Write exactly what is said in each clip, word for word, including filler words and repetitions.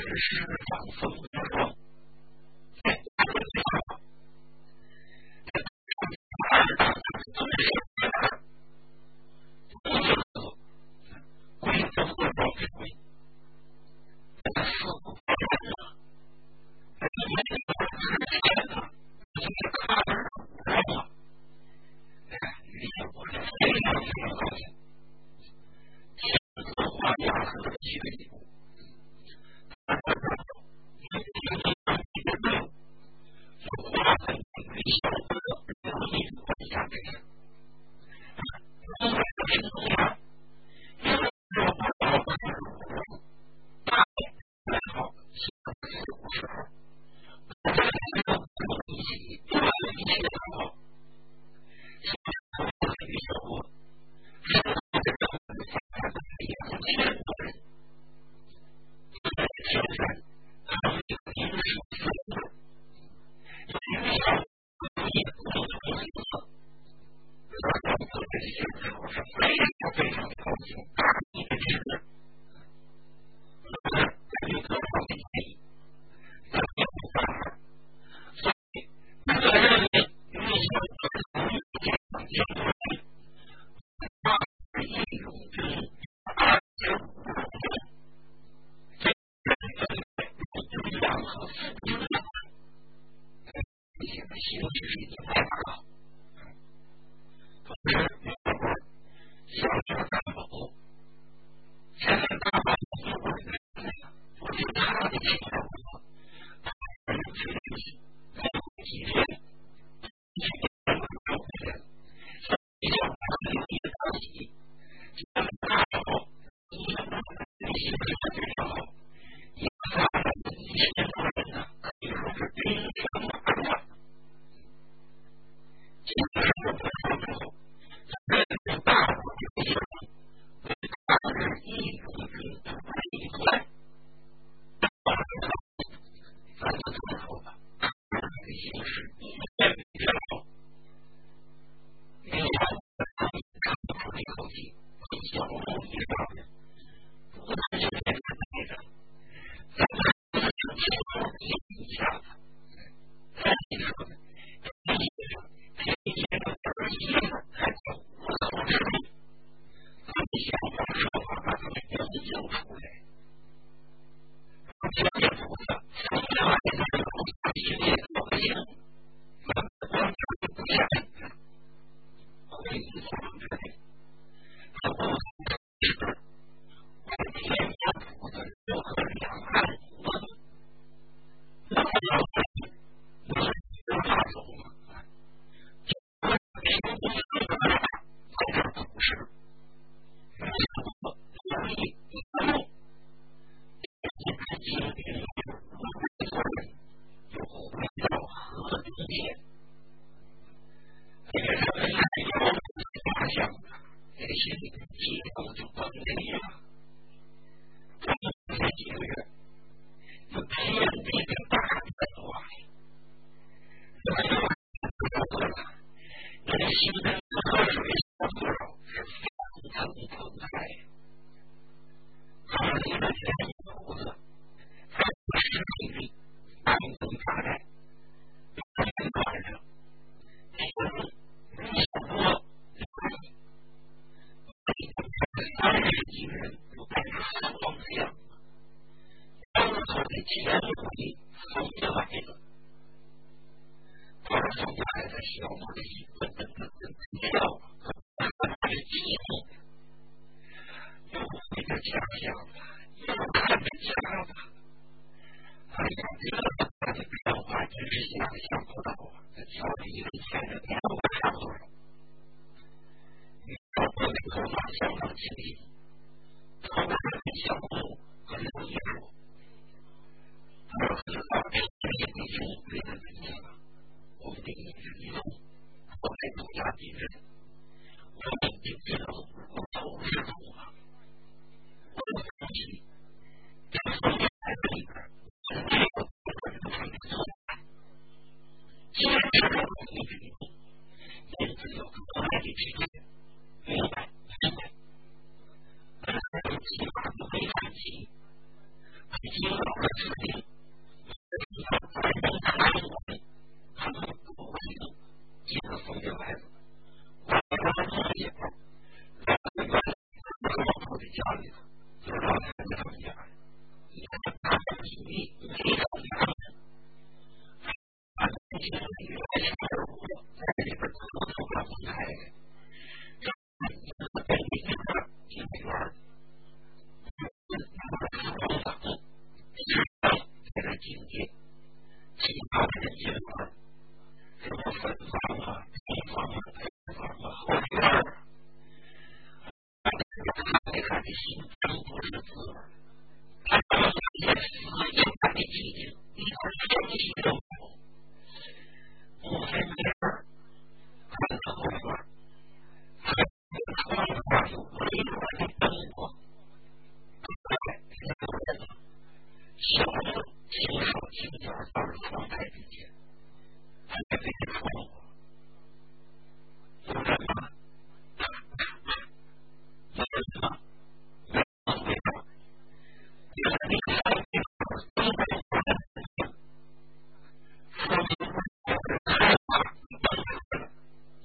是长风之霜。哎，二大最是规则汇报之规，四不发展了，因为这个之前呢，就是看着不让了，哎，于是我就非常非常高兴，亲自画押和去礼物，他这个有一个一个任务，就花在女小哥刘丽管家身上。因为这是公园，因为这不到的是五大来号下四五十号，我在这个五一起就来一切的号，我的女小哥是我的任务发的两千多人，在前山他们有一个是四个，有一个小可以不能重新了。而我做这些时候是非常非常高兴，大力的支持。我呢，在这个方面建议，咱们有办法。所以，我认为运小哥从这两千多人，八十一种军，二十五种军，这人分为两和四军的，这些的形势是已经太大了。同时，有一会儿小车大宝，现在大宝一会儿呢，我就他的情况了，他还有学习，还有几天，几天都回来了，所以小孩有一个着急，现在大宝一个学习非常好，也发了一千多人呢，可以说是兵强马壮。今天我们说之后。这是大伙的力量，为抗日义勇军的一块。咱就这么说吧，抗日的形势一片比较好。你看，他们看出了一口气，小路以上人，不但是在这上，咱们不能轻松一下子。再一说呢，地上这些个儿媳妇还叫无所之力，咱们想方设法把他们营救出来。条件复杂，从原来的人口大系列造型，满光是不下来，会以所之内，他不同的是，为天下谱的任何两岸无论，那么要看能有哪种吗？平均水平在这儿不是，没错，所以一路一直经历无数多人，又回到河中间。这个人们来到我的家乡，这心里的激动就更累了。这这几个月，有天地的大变化呀，人们不得了。人心的河水小河是翻腾澎湃，河里的人游子在湿地里安顿大寨，天晚上，人小多流离，三十几个人都带着死亡相，当作的前回送来了。而送来的小母鸡笨笨笨笨跳，还是激动的，又回着家乡了，又看着家了。哎呀，这个的变化真是想象不到啊！这条里一个钱的变化差多少？你要不那头发相当清晰，头发很小头，很有艺术。而且到这里已经对着人家了。我们的一直一路都在东亚地震，我们已经知道无头是路了。我的东西在封面台子里边，从这个部分都是错的。坚持着一直一路，因此有格外的体验，明白明白。而且起码不会反击。 经有了指令，在人看我，他们不会动，进了封建孩子。我我也不，在这个老婆的家里头，就让孩子他们家，你看他的体力没有家人，他们这些女孩子二五在里边偷偷把分开的，这你们被一个进去玩。在这境界，其他的人间玩，什么分房啊、平房啊、配房啊、后院啊，他给他的心真不是滋味。他当时也死也他的寂静，一点休息都没有。不分没事，看到后院，他的窗花有微弱的灯光。小的轻手轻脚到了窗台之前，他在这个窗户有人吗？有人吗？没有没有，原来那个小女孩都没有人听，说明我是害怕崩溃了。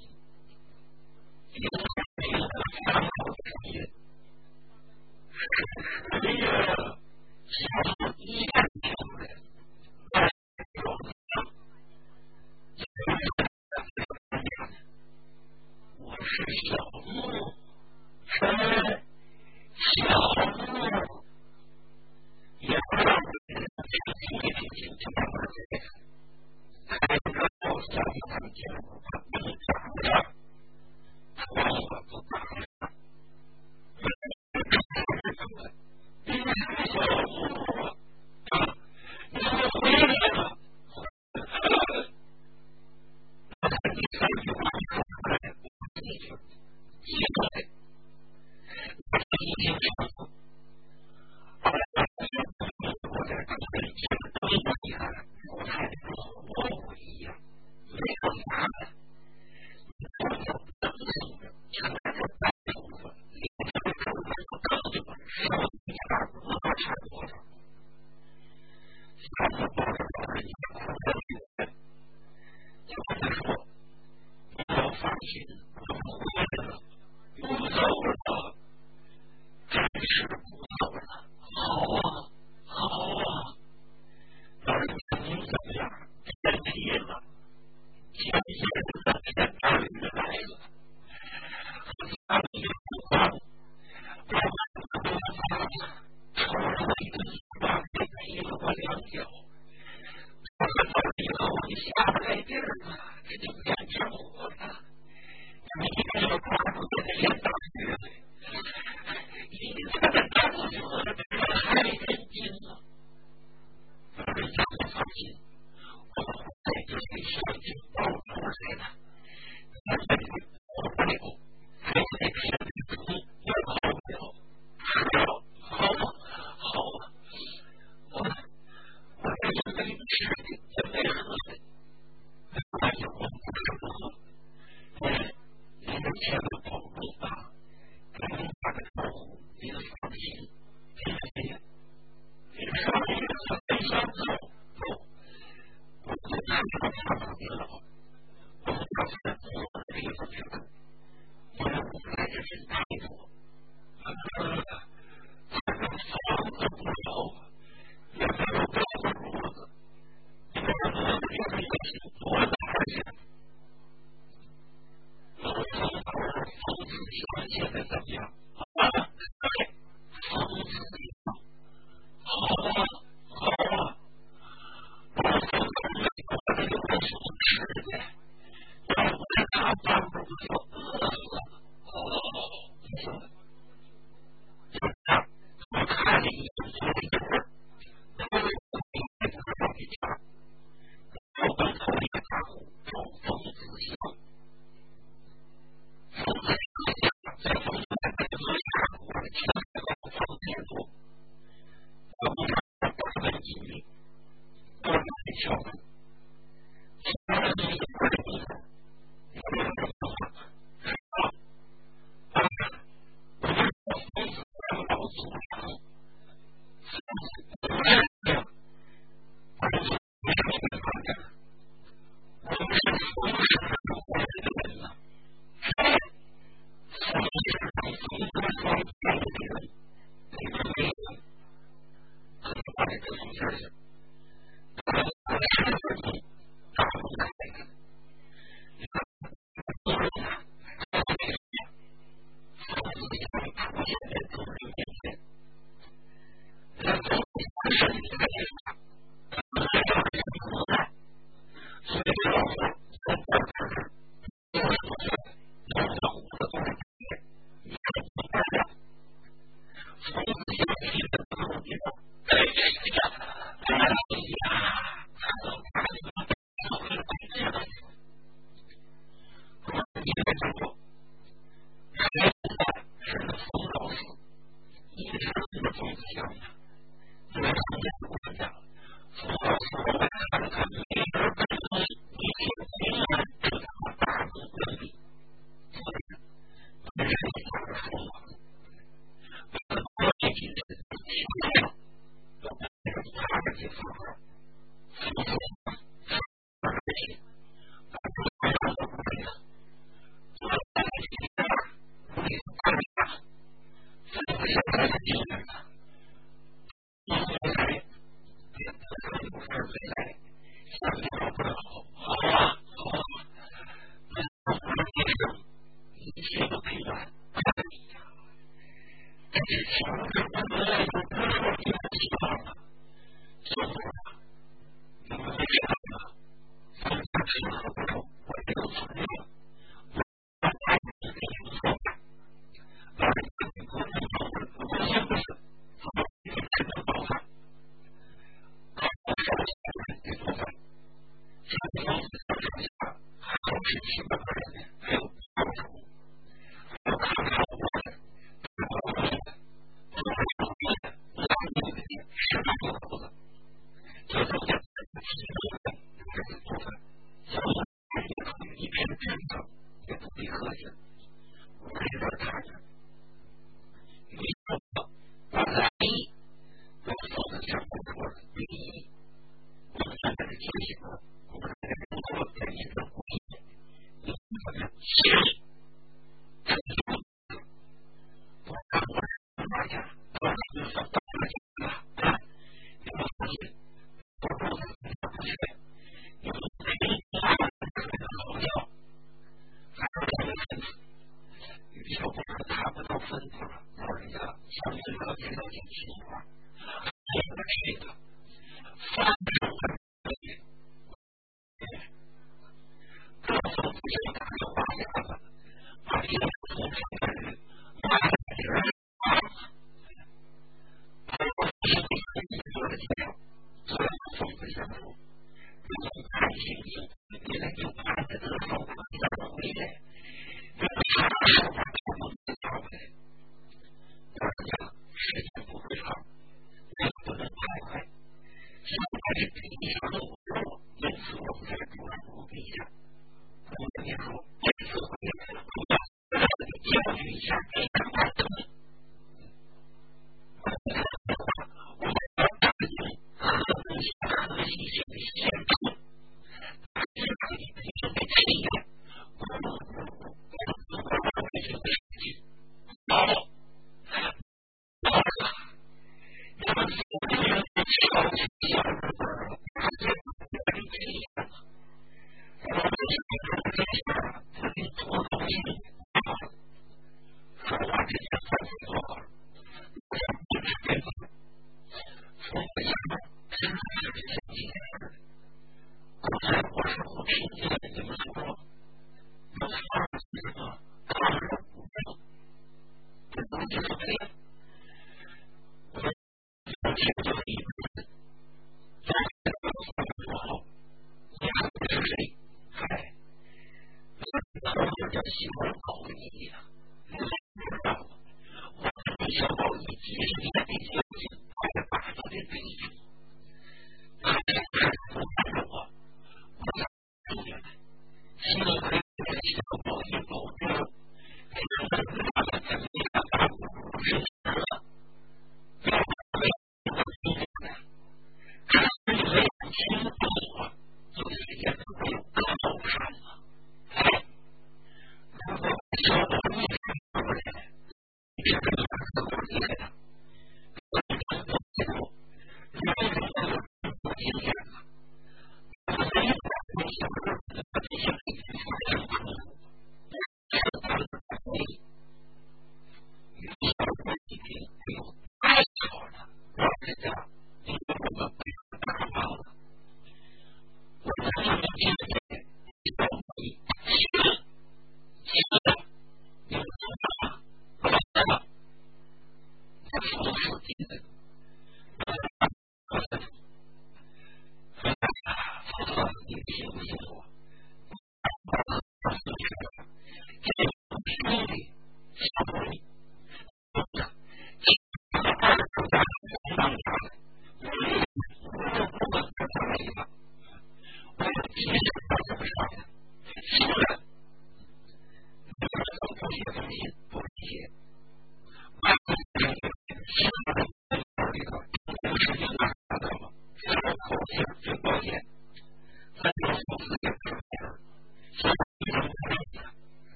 有人听了伤口的声音，是谁呀？小一看出来，在床上，我是小木，是小木，也不让人听一听听这样的这个，还有好像他们见过他不能打上，窗户不打上，你是小木啊，你怎么回来了？我看你三句话说出来，我进去，进来，我一听上头，后来我在这里见了灯光一看，我看跟活物一样，没有麻烦，你不要等等着，全在这白头发，脸上的皱纹都告诉我，上一下不知道差多少。他们抱着老人家哭得流泪，就跟他说：“你要放心，我们回来了，不走了，真是不走了。好啊，好啊。”老人家您怎么样？天气了，天气了，天大雨来了，家里也不慌，爸爸都发了，抽了一个泥巴，给踢了我两脚。我看到以后你下不来地儿了，这就变成我了。你这个刮出来的连大雨，一次的大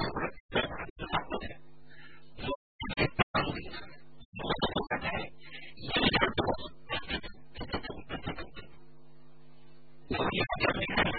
有一点没看